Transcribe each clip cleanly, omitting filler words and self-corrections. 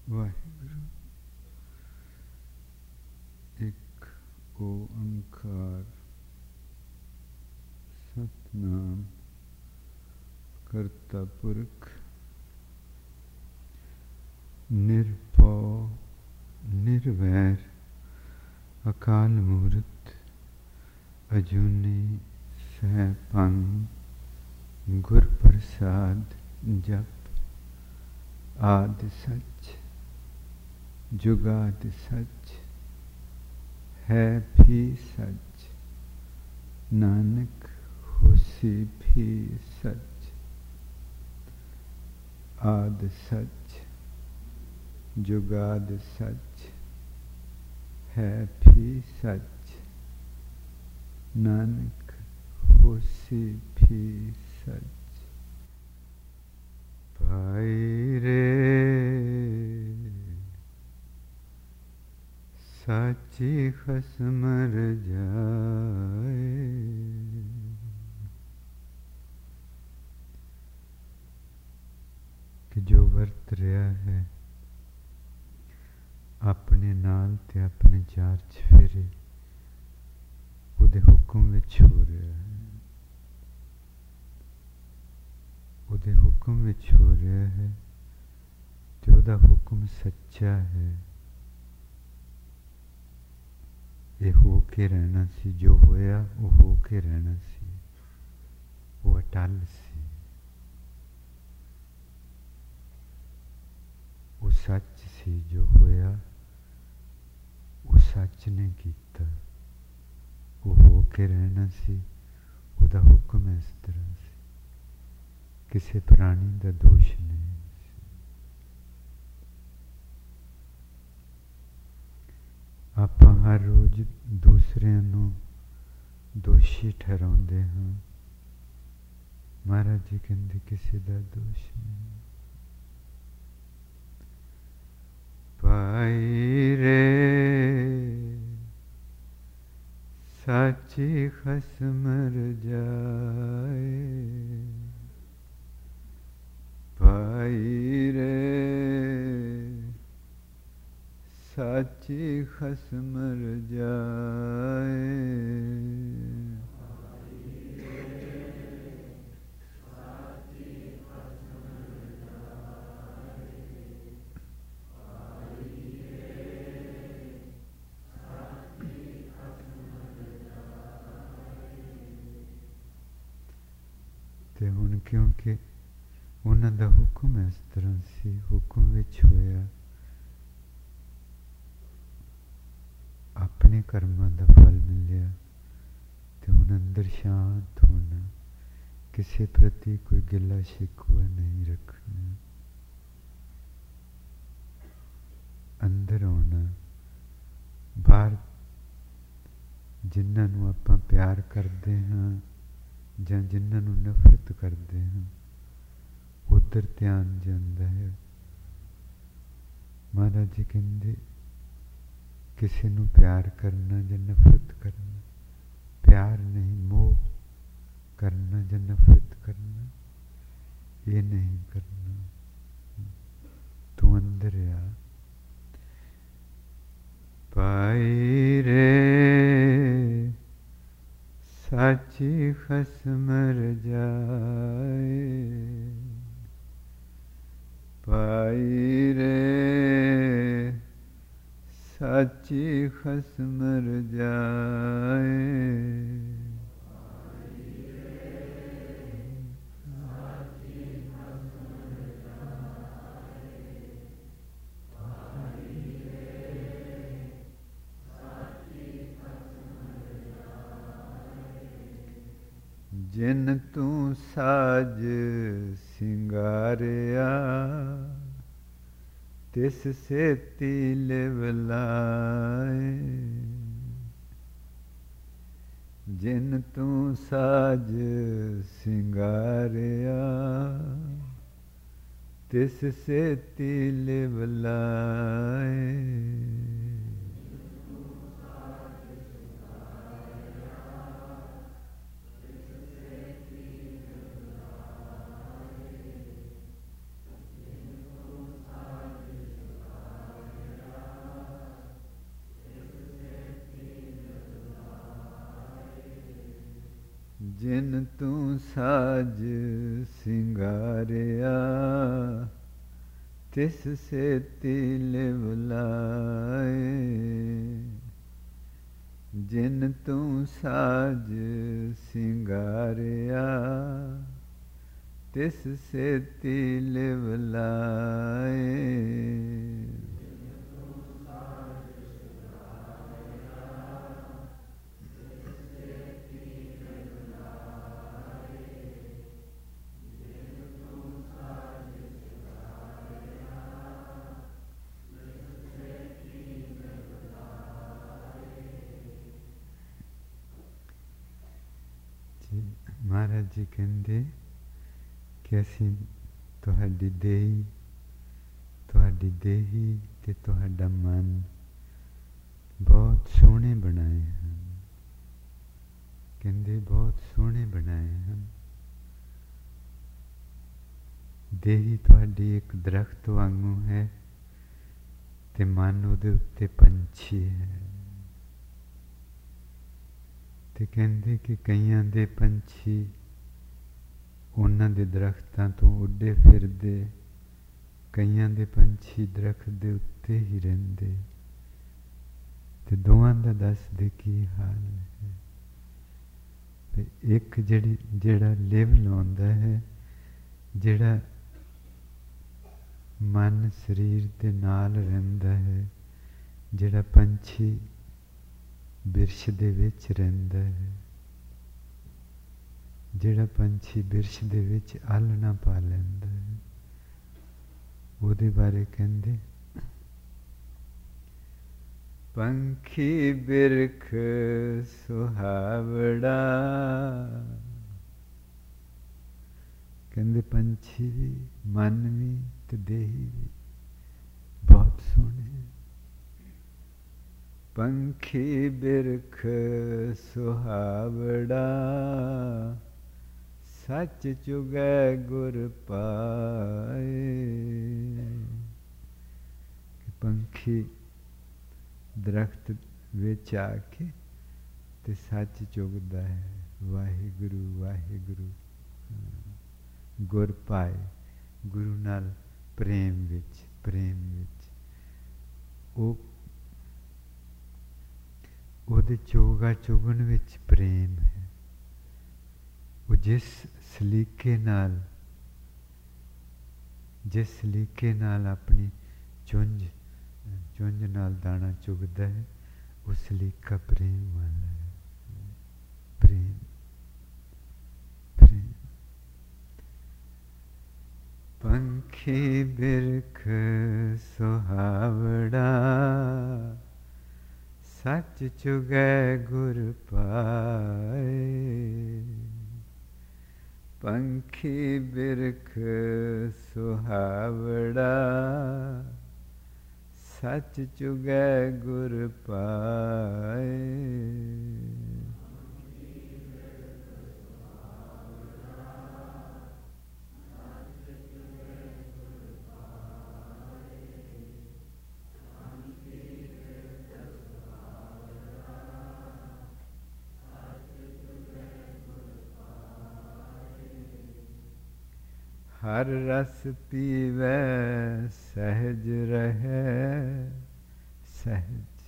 ਵਾਹਿਗੁਰੂ। ਇੱਕ ਓੰਕਾਰ ਸਤਿਨਾਮ ਕਰਤਾ ਪੁਰਖ ਨਿਰਭਉ ਨਿਰਵੈਰ ਅਕਾਲ ਮੂਰਤ ਅਜੂਨੀ ਸੈਭੰ ਗੁਰ ਪ੍ਰਸਾਦ ਜਪ ਆਦਿ ਸੱਚ ਜੁਗਾਦਿ ਸੱਚ ਹੈ ਵੀ ਸੱਚ ਨਾਨਕ ਹੋਸੀ ਵੀ ਸੱਚ ਆਦਿ ਸੱਚ ਜੁਗਾਦਿ ਸੱਚ ਹੈ ਵੀ ਸੱਚ ਨਾਨਕ ਹੋਸੀ ਵੀ ਸੱਚ। ਭਾਈ ਰੇ ਸਾਚੀ ਖਸਮ ਰਜਾਏ ਕਿ ਜੋ ਵਰਤ ਰਿਹਾ ਹੈ ਆਪਣੇ ਨਾਲ ਤੇ ਆਪਣੇ ਚਾਰ ਚਫੇਰੇ ਉਹਦੇ ਹੁਕਮ ਵਿੱਚ ਹੋ ਰਿਹਾ ਹੈ, ਉਹਦੇ ਹੁਕਮ ਵਿੱਚ ਹੋ ਰਿਹਾ ਹੈ ਤੇ ਉਹਦਾ ਹੁਕਮ ਸੱਚਾ ਹੈ। ਇਹ ਹੋ ਕੇ ਰਹਿਣਾ ਸੀ, ਜੋ ਹੋਇਆ ਉਹ ਹੋ ਕੇ ਰਹਿਣਾ ਸੀ, ਉਹ ਅਟਲ ਸੀ, ਉਹ ਸੱਚ ਸੀ। ਜੋ ਹੋਇਆ ਉਹ ਸੱਚ ਨੇ ਕੀਤਾ, ਉਹ ਹੋ ਕੇ ਰਹਿਣਾ ਸੀ, ਉਹਦਾ ਹੁਕਮ ਇਸ ਤਰ੍ਹਾਂ ਸੀ, ਕਿਸੇ ਪ੍ਰਾਣੀ ਦਾ ਦੋਸ਼ ਨਹੀਂ ਸੀ। ਆਪਾਂ ਹਰ ਰੋਜ਼ ਦੂਸਰਿਆਂ ਨੂੰ ਦੋਸ਼ੀ ਠਹਿਰਾਉਂਦੇ ਹਾਂ। ਮਹਾਰਾਜ ਜੀ ਕਹਿੰਦੇ ਕਿਸੇ ਦਾ ਦੋਸ਼ ਨਹੀਂ। ਭਾਈ ਰੇ ਸਾਚੀ ਖਸਮ ਰਜਾਏ, ਭਾਈ ਰੇ ਸਾਚੀ ਖਸਮ ਰਜਾਏ, ਤੇ ਹੁਣ ਕਿਉਂਕਿ ਉਹਨਾਂ ਦਾ ਹੁਕਮ ਇਸ ਤਰ੍ਹਾਂ ਸੀ, ਹੁਕਮ ਵਿੱਚ ਹੋਇਆ, ਆਪਣੇ ਕਰਮਾਂ ਦਾ ਫਲ ਮਿਲਿਆ, ਤੇ ਹੁਣ ਅੰਦਰ ਸ਼ਾਂਤ ਹੋਣਾ, ਕਿਸੇ ਪ੍ਰਤੀ ਕੋਈ ਗਿਲਾ ਸ਼ਿਕਵਾ ਨਹੀਂ ਰੱਖਣਾ, ਅੰਦਰ ਆਉਣਾ। ਬਾਹਰ ਜਿਨ੍ਹਾਂ ਨੂੰ ਆਪਾਂ ਪਿਆਰ ਕਰਦੇ ਹਾਂ ਜਾਂ ਜਿਨ੍ਹਾਂ ਨੂੰ ਨਫ਼ਰਤ ਕਰਦੇ ਹਾਂ ਉੱਧਰ ਧਿਆਨ ਜਾਂਦਾ ਹੈ। ਮਹਾਰਾਜ ਜੀ ਕਹਿੰਦੇ ਕਿਸੇ ਨੂੰ ਪਿਆਰ ਕਰਨਾ ਜਾਂ ਨਫ਼ਰਤ ਕਰਨਾ, ਪਿਆਰ ਨਹੀਂ ਮੋਹ ਕਰਨਾ ਜਾਂ ਨਫ਼ਰਤ ਕਰਨਾ, ਇਹ ਨਹੀਂ ਕਰਨਾ। ਤੂੰ ਅੰਦਰ ਆ। ਭਾਈ ਰੇ ਸਾਚੀ ਖਸਮ ਰਜਾਏ, ਭਾਈ ਰੇ ਸਾਚੀ ਖਸਮ ਰਜਾਏ, ਜਿਨ ਤੂੰ ਸਾਜ ਸਿੰਗਾਰਿਆ ਤਿਸ ਸੇਤੀ ਲਿਵ ਲਾਏ, ਜਿਨ ਤੂੰ ਸਾਜ ਸਿੰਗਾਰਿਆ ਤਿਸ ਸੇਤੀ ਲਿਵ ਲਾਏ, जिन तू साज सिंगारिया तिस से तिल बुलाए। जिन तू साज सिंगारिया तिस से तिल बुलाए। महाराज जी कहते कि असीं तुहाडी देही ते तुहाडा मन बहुत सोहने बनाए हैं। कहते बहुत सोहने बनाए हैं। देही तुहाडी एक दरख्त वांगू है ते मन उहदे उत्ते पंछी है। ते कहते कि कईयां दे पंछी उन्हां दे दरख्तां तो उड्डे फिरदे, कईयां दे पंछी दरख्त दे उत्ते ही रहिंदे। ते दोवां दा दसदे की हाल है। एक जेड़ा लिव लाउंदा है, जेड़ा मन शरीर दे नाल रहिंदा है, जेड़ा पंछी बिरछ दे विच रहिंदा है, जेड़ा पंछी बिरछ दे विच आलना पा लैंदा है, ਉਹਦੇ ਬਾਰੇ ਕਹਿੰਦੇ ਪੰਖੀ ਬਿਰਖ ਸੁਹਾਵੜਾ। ਕਹਿੰਦੇ ਪੰਛੀ ਵੀ, ਮਨ ਵੀ ਤੇ ਦੇਹੀ ਵੀ ਬਹੁਤ ਸੋਹਣੇ। ਪੰਖੀ ਬਿਰਖ ਸੁਹਾਵੜਾ सच चुगै गुर पाए। कि पंखी दरख्त विच आके ते सच चुगदा है। वाहिगुरु वाहिगुरु गुर पाए। गुरु नाल प्रेम विच ओहदे चोगा चुगन विच प्रेम है। वो जिस सलीके नाल अपनी चुंझ नाल दाना चुगदा है, वो सलीका प्रेम वाला है। प्रेम प्रेम। पंखी बिरख सुहावड़ा सच चुगै गुर पाए। पंखी बिरख सुहावड़ा सच चुगै गुर पाए। हर रस पीवै सहज रहे सहज।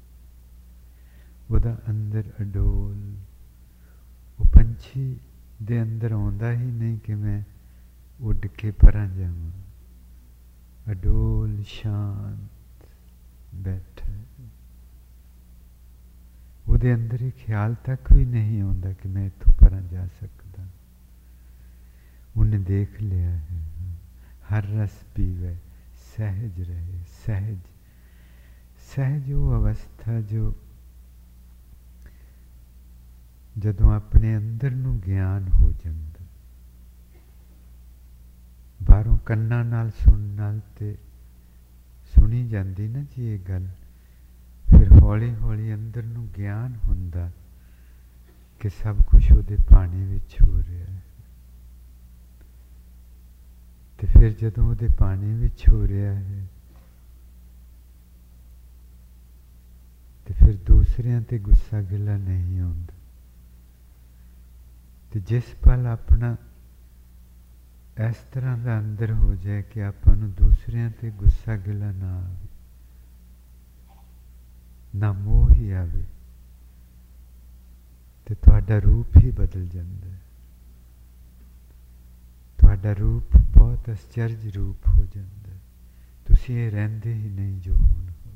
ਉਹਦਾ ਅੰਦਰ ਅਡੋਲ, ਉਹ ਪੰਛੀ ਦੇ ਅੰਦਰ ਆਉਂਦਾ ਹੀ ਨਹੀਂ ਕਿ ਮੈਂ ਉੱਡ ਕੇ ਪਰਾਂ ਜਾਵਾਂ। ਅਡੋਲ ਸ਼ਾਂਤ ਬੈਠਾ। ਉਹਦੇ ਅੰਦਰ ਇਹ ਖਿਆਲ ਤੱਕ ਵੀ ਨਹੀਂ ਆਉਂਦਾ ਕਿ ਮੈਂ ਇੱਥੋਂ ਪਰਾਂ ਜਾ ਸਕਦਾ। ਉਹਨੇ ਦੇਖ ਲਿਆ ਹੈ। ਹਰ ਰਸ ਪੀਵੇ ਸਹਿਜ ਰਹੇ। ਸਹਿਜ ਉਹ ਅਵਸਥਾ ਜੋ ਜਦੋਂ ਆਪਣੇ ਅੰਦਰ ਨੂੰ ਗਿਆਨ ਹੋ ਜਾਂਦਾ। ਬਾਹਰੋਂ ਕੰਨਾਂ ਨਾਲ ਸੁਣਨ ਨਾਲ ਤੇ ਸੁਣੀ ਜਾਂਦੀ ਨਾ ਜੀ ਇਹ ਗੱਲ, ਫਿਰ ਹੌਲੀ ਹੌਲੀ ਅੰਦਰ ਨੂੰ ਗਿਆਨ ਹੁੰਦਾ ਕਿ ਸਭ ਕੁਛ ਉਹਦੇ ਪਾਣੀ ਵਿੱਚ ਹੋ ਰਿਹਾ ਹੈ। ਤੇ ਫਿਰ ਜਦੋਂ ਉਹਦੇ ਪਾਣੀ ਵਿੱਚ ਹੋ ਰਿਹਾ ਹੈ ਤੇ ਫਿਰ ਦੂਸਰਿਆਂ ਤੇ ਗੁੱਸਾ ਗਿਲਾ ਨਹੀਂ ਆਉਂਦਾ। तो जिस पल अपना इस तरह का अंदर हो जाए कि आपां नूं दूसरियां ते गुस्सा गिला ना आवे, ना मोह ही आवे, तो तुहाडा रूप ही बदल जाता है। तुहाडा रूप बहुत आश्चर्य रूप हो जाता है। तुसीं ये रहिंदे ही नहीं जो हुण हो।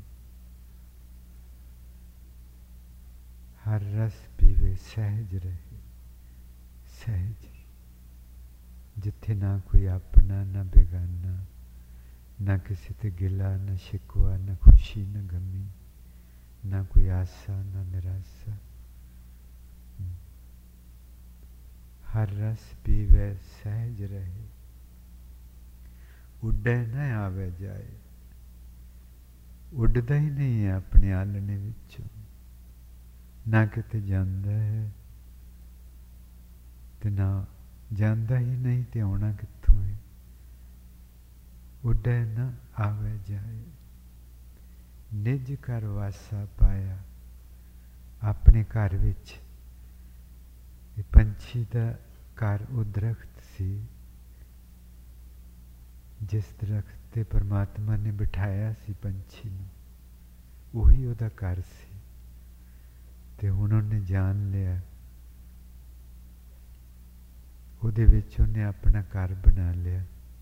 हर रस पीवे सहज रहे, सहज, जिथे ना कोई अपना ना बेगाना, ना किसी ते गिला ना शिकवा, ना खुशी ना गमी, ना कोई आशा ना निराशा। हर रस पीवे सहज रहे, उड्डे न आवे जाए। उड्डदा ही नहीं है अपने आलने विचों, ना किते जांदा है ते ना जांदा ही नहीं ते आउणा कित्थों है। उड्डे न आवे जाए, निज घर वासा पाया। अपने घर विच पंछी दा घर वो दरख्त सी, जिस दरख्त ते परमात्मा ने बिठाया सी पंछी नूं, उही उहदा घर सी। ते हुण उहने जान लिया, उहदे विच उहने अपना घर बना लिया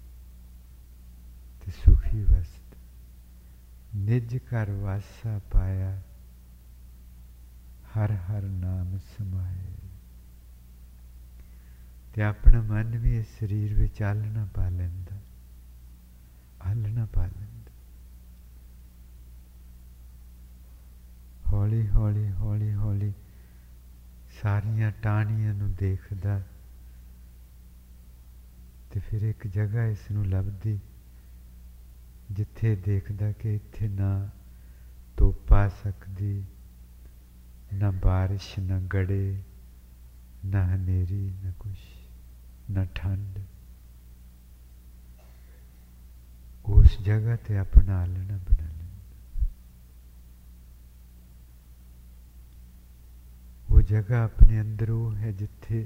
ते सुखी वसदा। निज घर वासा पाया, हर हर नाम समाए। ते अपना मन भी इस शरीर विच आलना पा लैंदा, आलना पा लैंदा। हौली हौली हौली हौली सारियां टाहनियां नूं देखदा, ते फिर एक जगह इसनूं लभदी जिथे देखदा कि इत्थे ना धुप्प आ सकदी, ना बारिश, ना गड़े, ना हनेरी, ना कुछ, ना ठंड। उस जगह ते अपना आलना बना लेंदा। वो जगह अपने अंदर वो है जिथे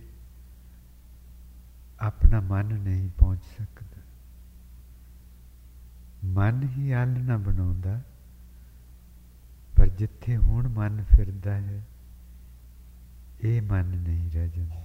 अपना मन नहीं पहुंच सकता। मन ही आलना बनाउंदा, पर जिथे हुण मन फिरदा है, ये मन नहीं रह जाता।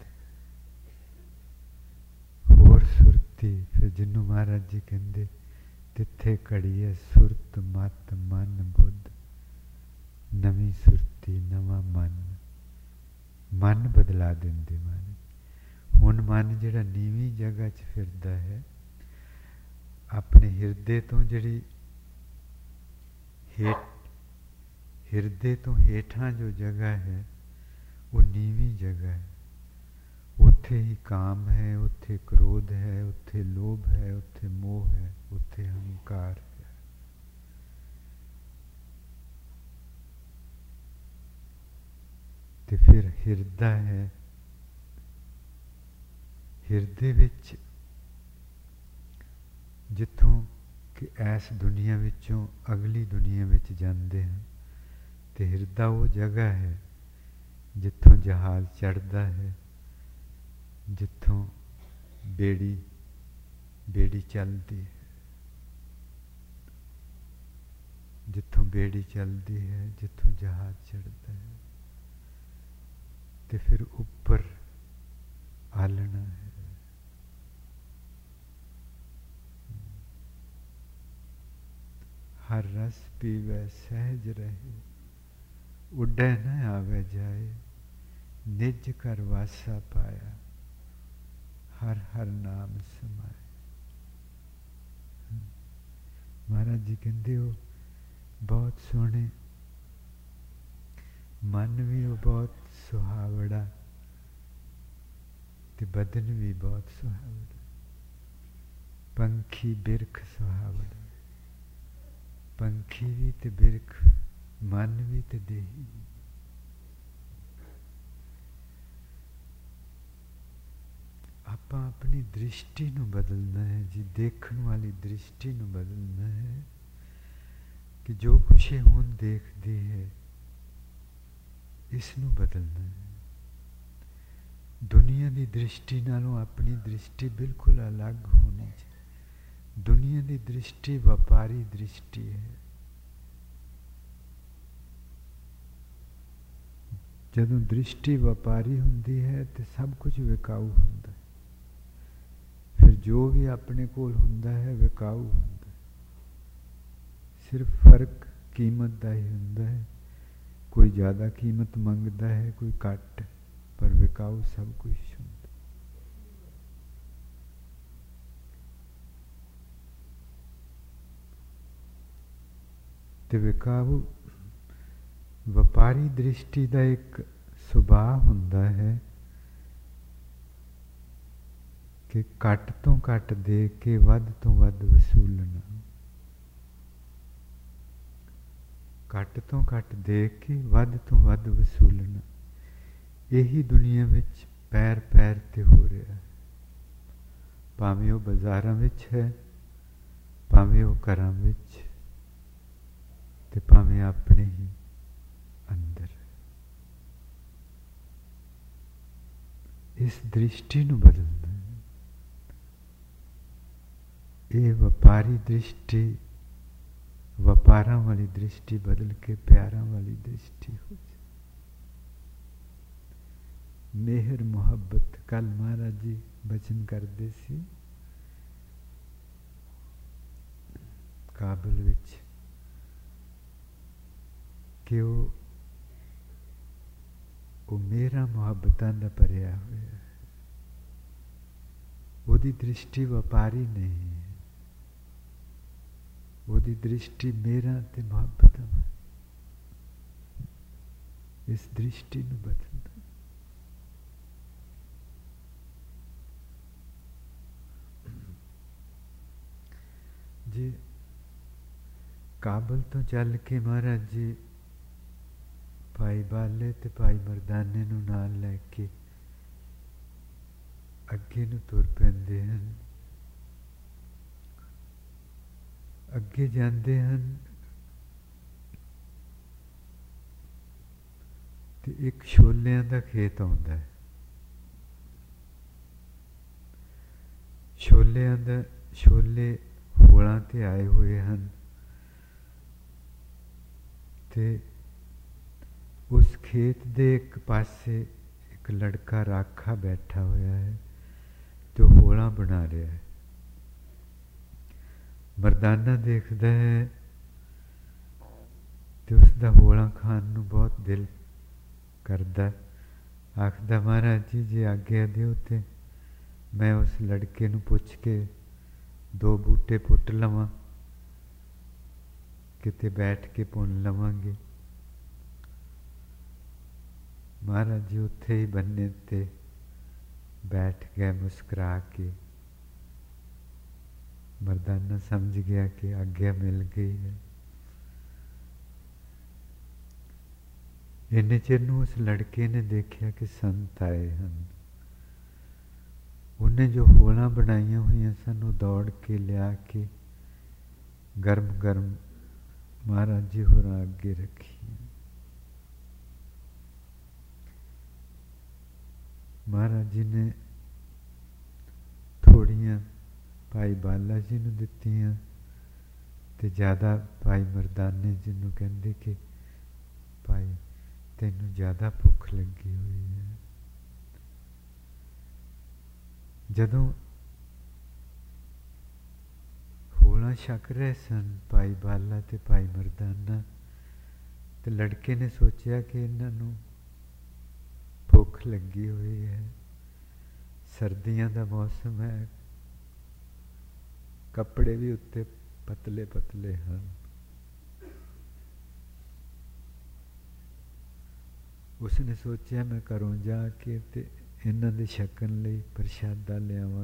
होर सुरती, फिर जिन्हों महाराज जी कहते तिथे घड़ीए सुरत मत मन बुद्ध, नवी सुरती नवा मन। मन बदला देंदे महाराज। हुण मन जिहड़ा नीवी जगह च फिरदा है, अपने हिरदे तो जिहड़ी हिरदे तो हेठां जो जगह है, वो नीवी जगह है। उत्थे ही काम है, उत्थे क्रोध है, उत्थे लोभ है, उत्थे मोह है, उत्थे अहंकार है। ते फिर हिरदा है, हिरदे विच जिथों कि ऐस दुनिया विचों अगली दुनिया विच जांदे हैं, ते हिरदा वो जगह है जिथों जहाज चढ़दा है, जिथों बेड़ी चलती है, जिथों बेड़ी चलती है, जिथों जहाज चढ़ता है, ते फिर ऊपर आलना है। हर रस पीवे सहज रहे, उड्डे न आवे जाए। निज घर वासा पाया, हर हर नाम समाए। महाराज जी कहते हो बहुत सोहने, मन भी वो बहुत सुहावड़ा, ते बदन भी बहुत सुहावड़ा। पंखी बिरख सुहावड़ा, पंखी भी ते बिरख, मन भी ते देही। आपां अपनी दृष्टि नूं बदलना है जी, देखण वाली दृष्टि नूं बदलना है कि जो कुछ हुण देखदी है, इसनूं बदलना है। दुनिया की दृष्टि नालों अपनी दृष्टि बिल्कुल अलग होनी चाहिए। दुनिया की दृष्टि व्यापारी दृष्टि है। जदों दृष्टि व्यापारी हुंदी है तो सब कुछ विकाऊ हुंदा है। फिर जो भी अपने कोल हुंदा है विकाऊ हुंदा है। सिर्फ फर्क कीमत का ही हुंदा है। कोई ज़्यादा कीमत मंगता है, कोई घट, पर विकाऊ सब कुछ हुंदा। ते विकाऊ व्यापारी दृष्टि का एक सुभाव हुंदा है कि घट तो घट दे के वध तो वध वसूलना। घट तो घट दे के वध तो वध वसूलना, यही दुनिया विच पैर पैर ते हो रहा है। भावें वो बाज़ारां विच है, भावें वो घरां विच, ते भावें अपने ही अंदर। इस दृष्टि नूं बदलना है। ये व्यापारी दृष्टि, व्यापारां वाली दृष्टि बदल के प्यारां वाली दृष्टि हो जाए। मेहर मुहब्बत, कल महाराज जी बचन करते सी काबल विच कि वो मेरा मुहब्बतां दा भरिया होया है। ओदी दृष्टि व्यापारी नहीं है। ओदी दृष्टि मेरा ते मुहब्बतां। इस दृष्टि नूं बदलना। जी काबल तो चल के महाराज जी भाई बाले ते भाई मरदाने नूं नाल लैके अगे नूं तुर पैंदे हन। अगे जांदे हन ते एक छोलियां दा खेत आउंदा है। छोले होलां ते आए हुए हैं। ते उस खेत दे एक पासे एक लड़का राखा बैठा होया है तो होलां बना रहा है। मरदाना देखदा है तो उसका होलां खान नूं बहुत दिल करदा। आखदा महाराज जी जे आग्ञा दिओ ते मैं उस लड़के नूं पुछ के 2 बूटे पुट लवां, किते बैठ के पुन लवांगे। महाराज जी उत्थे ही बन्ने ते बैठ गए मुस्कुरा के। मरदाना समझ गया कि आज्ञा मिल गई है। इन्ने चिर नूं उस लड़के ने देखा कि संत आए हैं। उन्हें जो होलां बनाइया हुई सन वो दौड़ के लिया के गर्म गर्म महाराज जी होरां अगे रखी। महाराज जी ने थोड़ियां भाई बाला जी नूं दित्तियां ते ज़्यादा भाई मरदाने जी नूं कहंदे कि भाई तैनूं ज़्यादा भुख लगी हुई है। जदों होलां छक रहे सन भाई बाला ते भाई मरदाना, ते लड़के ने सोचा कि इन्हां नूं भुख लगी हुई है, सर्दियां दा मौसम है, कपड़े भी उत्ते पतले पतले हैं। उसने सोचा मैं घरों जाके ते इन्हां दे छकन लई प्रशादा लियावां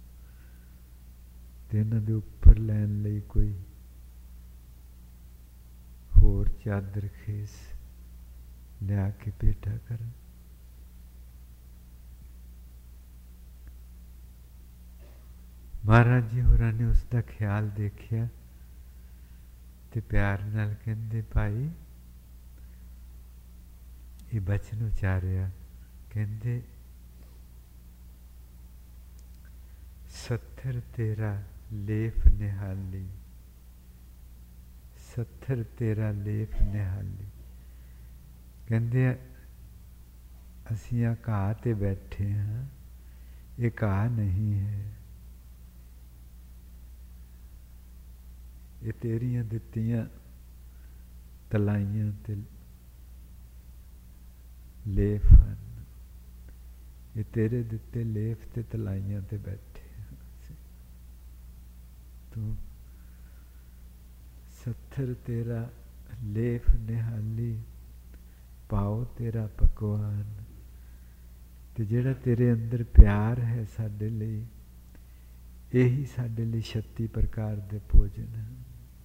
ते इन्हां दे उपर लैन लई कोई होर चादर खेस लिया के भेटा कर। महाराज जी होरां ने उसका ख्याल देखिया ते प्यार नाल कहंदे भाई ये बचन उचारिया, कहंदे ਸੱਥਰ ਤੇਰਾ ਲੇਫ ਨਿਹਾਲੀ, ਸੱਥਰ ਤੇਰਾ ਲੇਫ ਨਿਹਾਲੀ। ਕਹਿੰਦੇ ਆ ਅਸੀਂ ਆ ਘਾਹ 'ਤੇ ਬੈਠੇ ਹਾਂ, ਇਹ ਘਾਹ ਨਹੀਂ ਹੈ, ਇਹ ਤੇਰੀਆਂ ਦਿੱਤੀਆਂ ਤਲਾਈਆਂ ਤੇ ਲੇਫ ਹਨ। ਇਹ ਤੇਰੇ ਦਿੱਤੇ ਲੇਫ ਤੇ ਤਲਾਈਆਂ ਤੇ ਬੈਠੇ ਹਾਂ ਅਸੀਂ। ਤੂੰ ਸੱਥਰ ਤੇਰਾ ਲੇਫ ਨਿਹਾਲੀ, ਪਾਓ ਤੇਰਾ ਪਕਵਾਨ। ਤੇ ਜਿਹੜਾ ਤੇਰੇ ਅੰਦਰ ਪਿਆਰ ਹੈ ਸਾਡੇ ਲਈ, ਇਹੀ ਸਾਡੇ ਲਈ 36 ਪ੍ਰਕਾਰ ਦੇ ਭੋਜਨ ਹਨ।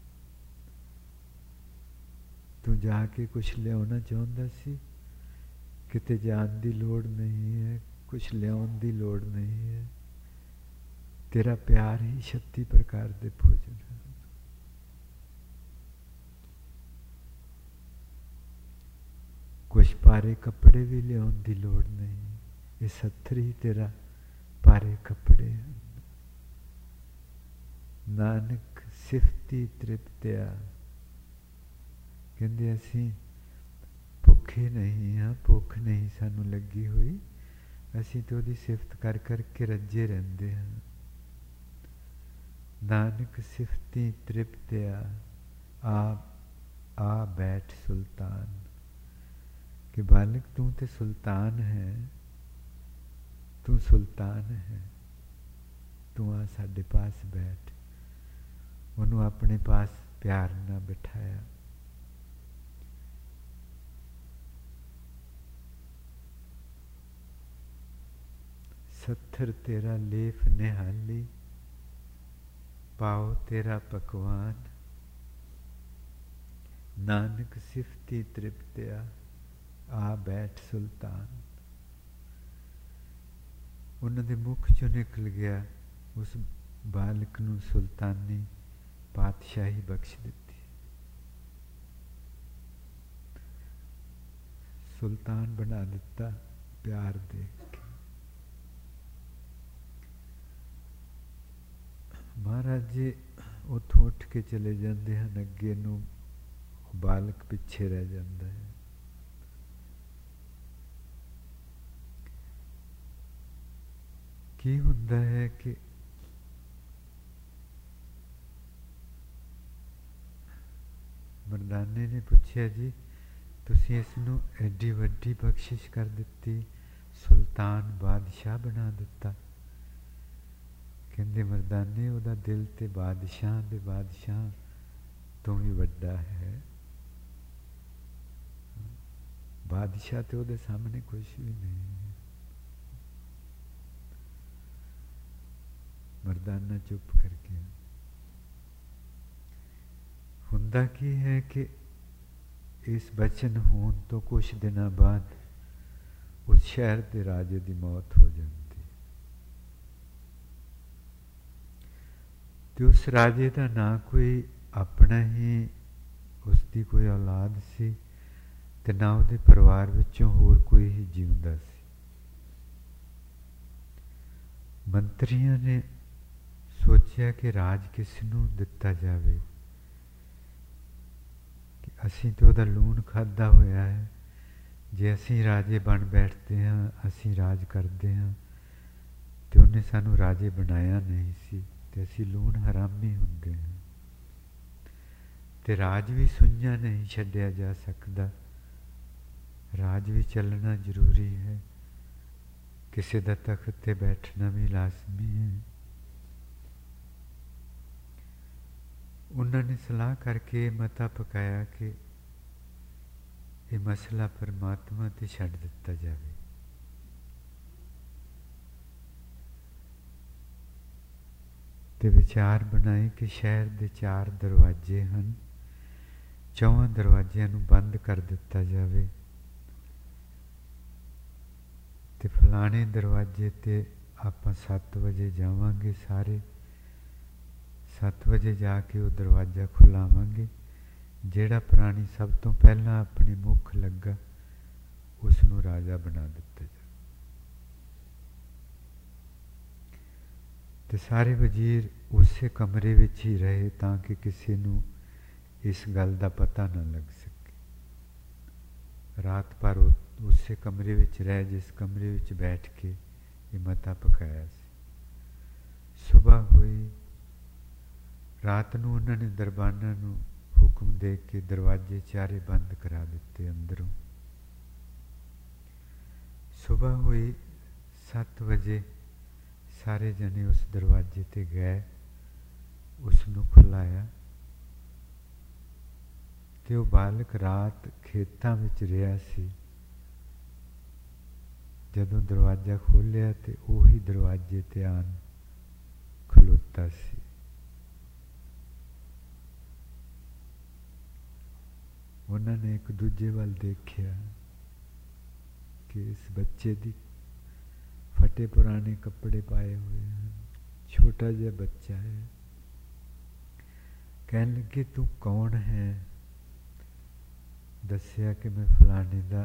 ਤੂੰ ਜਾ ਕੇ ਕੁਛ ਲਿਆਉਣਾ ਚਾਹੁੰਦਾ ਸੀ, ਕਿਤੇ ਜਾਣ ਦੀ ਲੋੜ ਨਹੀਂ ਹੈ, ਕੁਛ ਲਿਆਉਣ ਦੀ ਲੋੜ ਨਹੀਂ ਹੈ। ਤੇਰਾ ਪਿਆਰ ਹੀ 36 ਪ੍ਰਕਾਰ ਦੇ ਭੋਜਨ ਹੈ। ਕੁਛ ਭਾਰੇ ਕੱਪੜੇ ਵੀ ਲਿਆਉਣ ਦੀ ਲੋੜ ਨਹੀਂ, ਇਹ ਸੱਥਰ ਹੀ ਤੇਰਾ ਭਾਰੇ ਕੱਪੜੇ ਹਨ। ਨਾਨਕ ਸਿਫਤੀ ਤ੍ਰਿਪਤਿਆ। ਕਹਿੰਦੇ ਅਸੀਂ ਭੁੱਖੇ ਨਹੀਂ ਹਾਂ, ਭੁੱਖ ਨਹੀਂ ਸਾਨੂੰ ਲੱਗੀ ਹੋਈ, ਅਸੀਂ ਤਾਂ ਉਹਦੀ ਸਿਫਤ ਕਰ ਕਰਕੇ ਰੱਜੇ ਰਹਿੰਦੇ ਹਾਂ। ਨਾਨਕ ਸਿਫਤੀ ਤ੍ਰਿਪਤਿਆ, ਆ ਬੈਠ ਸੁਲਤਾਨ। ਕਿ ਬਾਲਕ ਤੂੰ ਤੇ ਸੁਲਤਾਨ ਹੈ, ਤੂੰ ਸੁਲਤਾਨ ਹੈ, ਤੂੰ ਆ ਸਾਡੇ ਪਾਸ ਬੈਠ। ਉਹਨੂੰ ਆਪਣੇ ਪਾਸ ਪਿਆਰ ਨਾਲ ਬਿਠਾਇਆ। ਸੱਥਰ ਤੇਰਾ ਲੇਫ ਨਿਹਾਲੀ, ਪਾਓ ਤੇਰਾ ਪਕਵਾਨ। ਨਾਨਕ ਸਿਫਤੀ ਤ੍ਰਿਪਤਿਆ, ਆ ਬੈਠ ਸੁਲਤਾਨ। ਉਹਨਾਂ ਦੇ ਮੁਖ ਚੋਂ ਨਿਕਲ ਗਿਆ, ਉਸ ਬਾਲਕ ਨੂੰ ਸੁਲਤਾਨੀ ਪਾਤਸ਼ਾਹੀ ਬਖਸ਼ ਦਿੱਤੀ। ਸੁਲਤਾਨ ਬਣਾ ਦਿੱਤਾ ਪਿਆਰ ਦੇ ਕੇ। ਮਹਾਰਾਜ ਜੀ ਉੱਥੋਂ ਉੱਠ ਕੇ ਚਲੇ ਜਾਂਦੇ ਹਨ, ਅੱਗੇ ਨੂੰ ਬਾਲਕ ਪਿੱਛੇ ਰਹਿ ਜਾਂਦਾ ਹੈ। ਕੀ ਹੁੰਦਾ ਹੈ ਕਿ ਮਰਦਾਨੇ ਨੇ ਪੁੱਛਿਆ, ਜੀ ਤੁਸੀਂ ਇਸ ਨੂੰ ਐਡੀ ਵੱਡੀ ਬਖਸ਼ਿਸ਼ ਕਰ ਦਿੱਤੀ, ਸੁਲਤਾਨ ਬਾਦਸ਼ਾਹ ਬਣਾ ਦਿੱਤਾ। ਕਹਿੰਦੇ ਮਰਦਾਨੇ ਉਹਦਾ ਦਿਲ ਤੇ ਬਾਦਸ਼ਾਹ ਦੇ ਬਾਦਸ਼ਾਹ ਤੋਂ ਵੀ ਵੱਡਾ ਹੈ। ਬਾਦਸ਼ਾਹ ਤੇ ਉਹਦੇ ਸਾਹਮਣੇ ਕੁਛ ਵੀ ਨਹੀਂ ਹੈ। ਮਰਦਾਨਾ ਚੁੱਪ ਕਰ ਗਿਆ। ਹੁੰਦਾ ਕੀ ਹੈ ਕਿ ਇਸ ਬਚਨ ਹੋਣ ਤੋਂ ਕੁਛ ਦਿਨਾਂ ਬਾਅਦ ਉਸ ਸ਼ਹਿਰ ਦੇ ਰਾਜੇ ਦੀ ਮੌਤ ਹੋ ਜਾਂਦੀ। ਤੇ ਉਸ ਰਾਜੇ ਦਾ ਨਾ ਕੋਈ ਆਪਣਾ ਹੀ ਉਸਦੀ ਕੋਈ ਔਲਾਦ ਸੀ, ਤੇ ਨਾ ਉਹਦੇ ਪਰਿਵਾਰ ਵਿੱਚੋਂ ਹੋਰ ਕੋਈ ਹੀ ਜਿਉਂਦਾ ਸੀ। ਮੰਤਰੀਆਂ ਨੇ ਸੋਚਿਆ ਕਿ ਰਾਜ ਕਿਸ ਨੂੰ ਦਿੱਤਾ ਜਾਵੇ, ਕਿ ਅਸੀਂ ਤਾਂ ਉਹਦਾ ਲੂਣ ਖਾਧਾ ਹੋਇਆ ਹੈ, ਜੇ ਅਸੀਂ ਰਾਜੇ ਬਣ ਬੈਠਦੇ ਹਾਂ, ਅਸੀਂ ਰਾਜ ਕਰਦੇ ਹਾਂ, ਤੇ ਉਹਨੇ ਸਾਨੂੰ ਰਾਜੇ ਬਣਾਇਆ ਨਹੀਂ ਸੀ, ਤੇ ਅਸੀਂ ਲੂਣ ਹਰਾਮੀ ਹੁੰਦੇ ਹਾਂ। ਤੇ ਰਾਜ ਵੀ ਸੁੰਝਾ ਨਹੀਂ ਛੱਡਿਆ ਜਾ ਸਕਦਾ, ਰਾਜ ਵੀ ਚੱਲਣਾ ਜ਼ਰੂਰੀ ਹੈ, ਕਿਸੇ ਦਾ ਤਖਤ ਤੇ ਬੈਠਣਾ ਵੀ ਲਾਜ਼ਮੀ ਹੈ। ਉਹਨਾਂ ਨੇ ਸਲਾਹ ਕਰਕੇ ਮਤਾ ਪਕਾਇਆ ਕਿ ਇਹ ਮਸਲਾ ਪਰਮਾਤਮਾ ਤੇ ਛੱਡ ਦਿੱਤਾ ਜਾਵੇ। ਤੇ ਵਿਚਾਰ ਬਣਾਏ ਕਿ ਸ਼ਹਿਰ ਦੇ 4 ਦਰਵਾਜ਼ੇ ਹਨ, 4 ਦਰਵਾਜ਼ਿਆਂ ਨੂੰ ਬੰਦ ਕਰ ਦਿੱਤਾ ਜਾਵੇ, ਤੇ ਫਲਾਣੇ ਦਰਵਾਜ਼ੇ ਤੇ ਆਪਾਂ 7 ਵਜੇ ਜਾਵਾਂਗੇ, ਸਾਰੇ 7 ਵਜੇ ਜਾ ਕੇ ਉਹ ਦਰਵਾਜ਼ਾ ਖੁੱਲਾਵਾਂਗੇ। ਜਿਹੜਾ ਪ੍ਰਾਣੀ ਸਭ ਤੋਂ ਪਹਿਲਾਂ ਆਪਣੇ ਮੁੱਖ ਲੱਗਾ, ਉਸ ਨੂੰ ਰਾਜਾ ਬਣਾ ਦਿੱਤਾ ਜਾਵੇ। ਤੇ ਸਾਰੇ ਵਜ਼ੀਰ ਉਸੇ ਕਮਰੇ ਵਿੱਚ ਹੀ ਰਹੇ ਤਾਂ ਕਿ ਕਿਸੇ ਨੂੰ ਇਸ ਗੱਲ ਦਾ ਪਤਾ ਨਾ ਲੱਗ ਸਕੇ। ਰਾਤ ਭਰ ਉਸੇ ਕਮਰੇ ਵਿੱਚ ਰਹਿ ਜਿਸ ਕਮਰੇ ਵਿੱਚ ਬੈਠ ਕੇ ਇਹ ਮਤਾ ਪਕਾਇਆ ਸੀ। ਸੁਬਾਹ ਹੋਈ, ਰਾਤ ਨੂੰ ਉਹਨਾਂ ਨੇ ਦਰਬਾਨਾਂ ਨੂੰ ਹੁਕਮ ਦੇ ਕੇ ਦਰਵਾਜ਼ੇ ਚਾਰੇ ਬੰਦ ਕਰਾ ਦਿੱਤੇ ਅੰਦਰੋਂ। ਸੁਬਾਹ ਹੋਈ 7 ਵਜੇ ਸਾਰੇ ਜਣੇ ਉਸ ਦਰਵਾਜ਼ੇ ਤੇ ਗਏ, ਉਸ ਨੂੰ ਖੁਲਾਇਆ ਤੇ ਉਹ ਬਾਲਕ ਰਾਤ ਖੇਤਾਂ ਵਿੱਚ ਰਿਹਾ ਸੀ। ਜਦੋਂ ਦਰਵਾਜ਼ਾ ਖੋਲ੍ਹਿਆ ਤੇ ਉਹੀ ਦਰਵਾਜ਼ੇ ਤੇ ਆਣ ਖਲੋਤਾ ਸੀ। ਉਹਨਾਂ ਨੇ ਇੱਕ ਦੂਜੇ ਵੱਲ ਦੇਖਿਆ ਕਿ ਇਸ ਬੱਚੇ ਦੀ ਫਟੇ ਪੁਰਾਣੇ ਕੱਪੜੇ ਪਾਏ ਹੋਏ ਹਨ, ਛੋਟਾ ਜਿਹਾ ਬੱਚਾ ਹੈ। ਕਹਿਣ ਲੱਗੇ ਤੂੰ ਕੌਣ ਹੈ? ਦੱਸਿਆ ਕਿ ਮੈਂ ਫਲਾਣੇ ਦਾ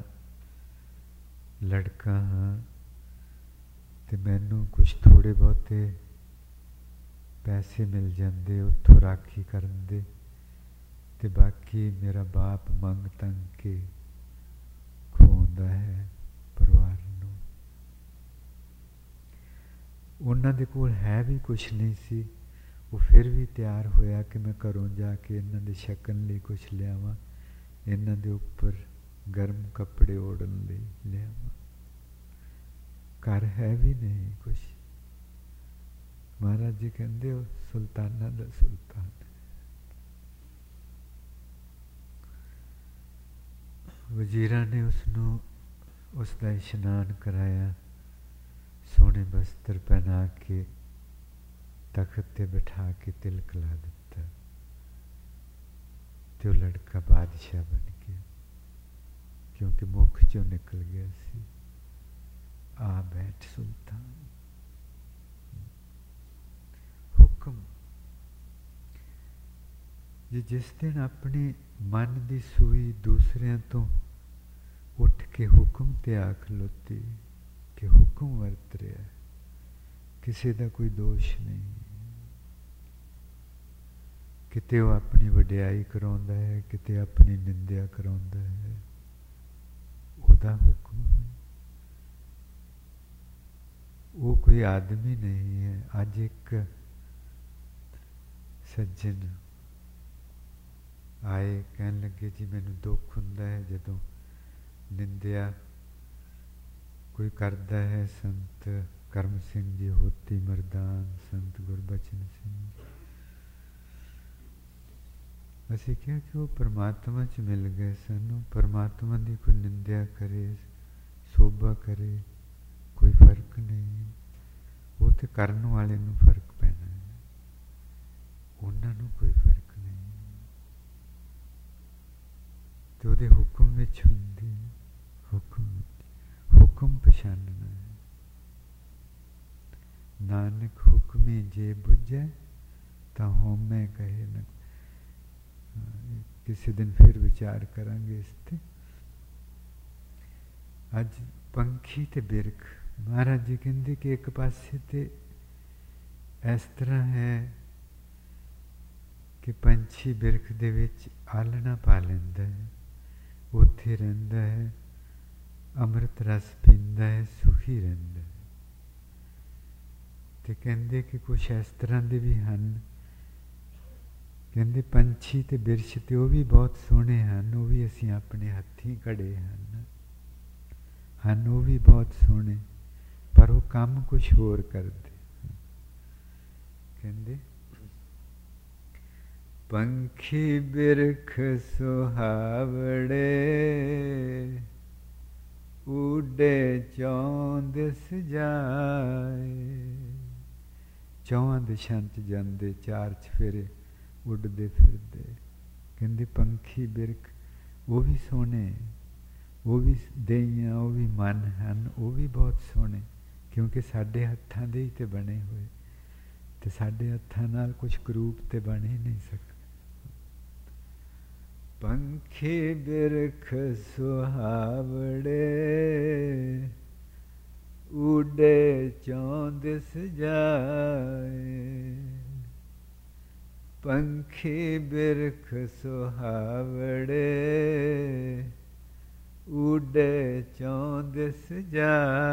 ਲੜਕਾ ਹਾਂ ਤੇ ਮੈਨੂੰ ਕੁਛ ਥੋੜੇ ਬਹੁਤੇ ਪੈਸੇ ਮਿਲ ਜਾਂਦੇ ਉੱਥੋਂ ਰਾਖੀ ਕਰਨ ਦੇ, ਤੇ ਬਾਕੀ ਮੇਰਾ ਬਾਪ ਮੰਗ ਤੰਗ ਕੇ ਖਵਾਉਂਦਾ ਹੈ ਪਰਿਵਾਰ ਨੂੰ। ਉਹਨਾਂ ਦੇ ਕੋਲ ਹੈ ਵੀ ਕੁਛ ਨਹੀਂ ਸੀ। ਉਹ ਫਿਰ ਵੀ ਤਿਆਰ ਹੋਇਆ ਕਿ ਮੈਂ ਘਰੋਂ ਜਾ ਕੇ ਇਹਨਾਂ ਦੇ ਛਕਣ ਲਈ ਕੁਛ ਲਿਆਵਾਂ, ਇਹਨਾਂ ਦੇ ਉੱਪਰ ਗਰਮ ਕੱਪੜੇ ਓੜਨ ਲਈ ਲਿਆਵਾਂ। ਘਰ ਹੈ ਵੀ ਨਹੀਂ ਕੁਛ। ਮਹਾਰਾਜ ਜੀ ਕਹਿੰਦੇ ਉਹ ਸੁਲਤਾਨਾਂ ਦਾ ਸੁਲਤਾਨ। ਵਜ਼ੀਰਾਂ ਨੇ ਉਸਨੂੰ ਉਸ ਦਾ ਇਸ਼ਨਾਨ ਕਰਾਇਆ, ਸੋਹਣੇ ਬਸਤਰ ਪਹਿਨਾ ਕੇ ਤਖਤ ਤੇ ਬਿਠਾ ਕੇ ਤਿਲਕ ਲਾ ਦਿੱਤਾ ਤੇ ਉਹ ਲੜਕਾ ਬਾਦਸ਼ਾਹ ਬਣ ਗਿਆ, ਕਿਉਂਕਿ ਮੁੱਖ ਚੋਂ ਨਿਕਲ ਗਿਆ ਸੀ। ਆ ਬੈਠ ਸੁਲਤਾਨ। ਹੁਕਮ ਜੇ ਜਿਸ ਦਿਨ ਆਪਣੇ ਮਨ ਦੀ ਸੂਈ ਦੂਸਰਿਆਂ ਤੋਂ ਉੱਠ ਕੇ ਹੁਕਮ ਤੇ ਆ ਖਲੋਤੀ ਕਿ ਹੁਕਮ ਵਰਤ ਰਿਹਾ, ਕਿਸੇ ਦਾ ਕੋਈ ਦੋਸ਼ ਨਹੀਂ। ਕਿਤੇ ਉਹ ਆਪਣੀ ਵਡਿਆਈ ਕਰਾਉਂਦਾ ਹੈ, ਕਿਤੇ ਆਪਣੀ ਨਿੰਦਿਆ ਕਰਾਉਂਦਾ ਹੈ, ਉਹਦਾ ਹੁਕਮ ਹੈ। ਉਹ ਕੋਈ ਆਦਮੀ ਨਹੀਂ ਹੈ। ਅੱਜ ਇੱਕ ਸੱਜਣ ਆਏ, ਕਹਿਣ ਲੱਗੇ ਜੀ ਮੈਨੂੰ ਦੁੱਖ ਹੁੰਦਾ ਹੈ ਜਦੋਂ ਨਿੰਦਿਆ ਕੋਈ ਕਰਦਾ ਹੈ। ਸੰਤ ਕਰਮ ਸਿੰਘ ਜੀ ਹੋਤੀ ਮਰਦਾਨ, ਸੰਤ ਗੁਰਬਚਨ ਸਿੰਘ। ਅਸੀਂ ਕਿਹਾ ਕਿ ਉਹ ਪਰਮਾਤਮਾ 'ਚ ਮਿਲ ਗਏ ਸਾਨੂੰ, ਪਰਮਾਤਮਾ ਦੀ ਕੋਈ ਨਿੰਦਿਆ ਕਰੇ, ਸੋਭਾ ਕਰੇ, ਕੋਈ ਫਰਕ ਨਹੀਂ। ਉਹ ਤੇ ਕਰਨ ਵਾਲੇ ਨੂੰ ਫਰਕ ਪੈਣਾ ਹੈ, ਉਹਨਾਂ ਨੂੰ ਕੋਈ ਫਰਕ ਨਹੀਂ। ਤੇ ਉਹਦੇ ਹੁਕਮ ਵਿੱਚ ਹੁੰਦੀ, ਹੁਕਮ ਪਛਾਨਣਾ ਹੈ। ਨਾਨਕ ਹੁਕਮੀ ਜੇ ਬੁੱਝੈ ਤਾਂ ਹਉਮੈ ਕਹੇ ਨਾ। ਕਿਸੇ ਦਿਨ ਫਿਰ ਵਿਚਾਰ ਕਰਾਂਗੇ ਇਸ ਤੇ। ਅੱਜ ਪੰਖੀ ਤੇ ਬਿਰਖ, ਮਹਾਰਾਜ ਜੀ ਕਹਿੰਦੇ ਕਿ ਇੱਕ ਪਾਸੇ ਤੇ ਇਸ ਤਰ੍ਹਾਂ ਹੈ ਕਿ ਪੰਛੀ ਬਿਰਖ ਦੇ ਵਿੱਚ ਆਲਣਾ ਪਾ ਲੈਂਦਾ ਹੈ, ਉੱਥੇ ਰਹਿੰਦਾ ਹੈ, ਅੰਮ੍ਰਿਤ ਰਸ ਪੀਂਦਾ ਹੈ, ਸੁਖੀ ਰਹਿੰਦਾ ਹੈ। ਤੇ ਕਹਿੰਦੇ ਕਿ ਕੁਛ ਇਸ ਤਰ੍ਹਾਂ ਦੇ ਵੀ ਹਨ, ਕਹਿੰਦੇ ਪੰਛੀ ਤੇ ਬਿਰਛ ਤੇ ਉਹ ਵੀ ਬਹੁਤ ਸੋਹਣੇ ਹਨ, ਉਹ ਵੀ ਅਸੀਂ ਆਪਣੇ ਹੱਥੀਂ ਘੜੇ ਹਨ, ਉਹ ਵੀ ਬਹੁਤ ਸੋਹਣੇ, ਪਰ ਉਹ ਕੰਮ ਕੁਛ ਹੋਰ ਕਰਦੇ। ਕਹਿੰਦੇ ਪੰਖੀ ਬਿਰਖ ਸੁਹਾਵੜੇ, ਉਡੇ ਚੌਂਦ ਸਜਾਏ। ਚੌਹਾਂ ਦਿਸ਼ਾਂ 'ਚ ਜਾਂਦੇ, ਚਾਰ ਚਫੇਰੇ ਉੱਡਦੇ ਫਿਰਦੇ। ਕਹਿੰਦੇ ਪੰਖੀ ਬਿਰਖ ਉਹ ਵੀ ਸੋਹਣੇ, ਉਹ ਵੀ ਦੇਈਆਂ, ਉਹ ਵੀ ਮਨ ਹਨ, ਉਹ ਵੀ ਬਹੁਤ ਸੋਹਣੇ, ਕਿਉਂਕਿ ਸਾਡੇ ਹੱਥਾਂ ਦੇ ਹੀ ਤੇ ਬਣੇ ਹੋਏ, ਤੇ ਸਾਡੇ ਹੱਥਾਂ ਨਾਲ ਕੁਛ ਕਰੂਪ ਤੇ ਬਣ ਹੀ ਨਹੀਂ ਸਕਦਾ। ਪੰਖੀ ਬਿਰਖ ਸੁਹਾਵੜੇ, ऊडे चौंदिस जाए, पंखी बिरख सुहावड़े, ऊडे चौंदिस जाए।